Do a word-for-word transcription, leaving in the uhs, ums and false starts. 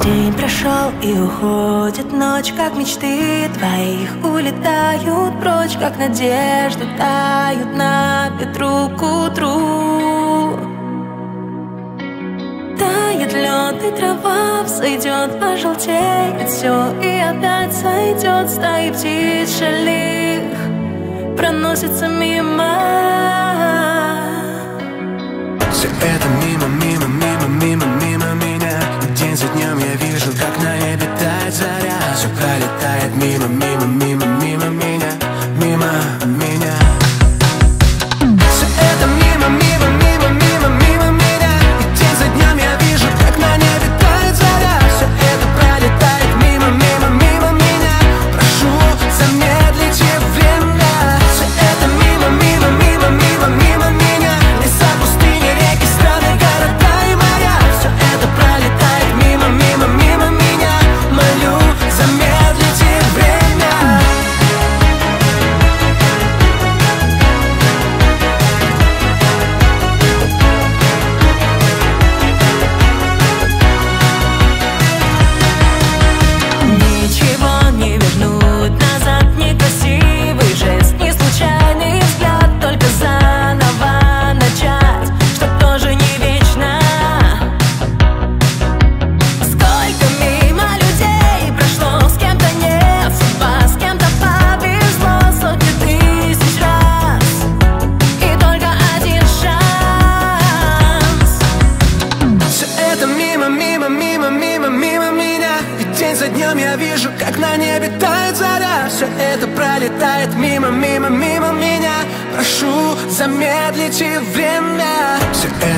День прошел и уходит ночь, как мечты твоих улетают прочь, как надежды тают на ветру к утру. Тает лед и трава взойдет, пожелтеет все и опять сойдет. Стаи птиц шалих проносится мимо. Все это мимо, мимо, мимо, мимо, мимо меня. День за днем я вижу, как на небе тает заря. Все пролетает мимо, мимо, мимо, мимо меня, мимо меня. Все это мимо, мимо, мимо, мимо, мимо меня. И день за днем я вижу, как на небе тает заря. Все это пролетает мимо, мимо, мимо меня. Прошу, замедлите время. Все это мимо, мимо, мимо, мимо, мимо меня. Леса, пустыни, реки, страны, города и моря. Все это пролетает мимо, мимо, мимо меня. Молю, замедлите время. Ничего не вернуть назад, некрасивый жест, не случайный взгляд, только заново начать, что тоже не вечно. Сколько мимо людей прошло, с кем-то не судьба, с кем-то повезло сотни тысяч раз, и только один шанс. Все это мимо, мимо, мимо, мимо, мимо меня. И день за днем я вижу, как на небе тает заря. Все это пролетает мимо, мимо, мимо меня. Прошу, замедлите время. Все это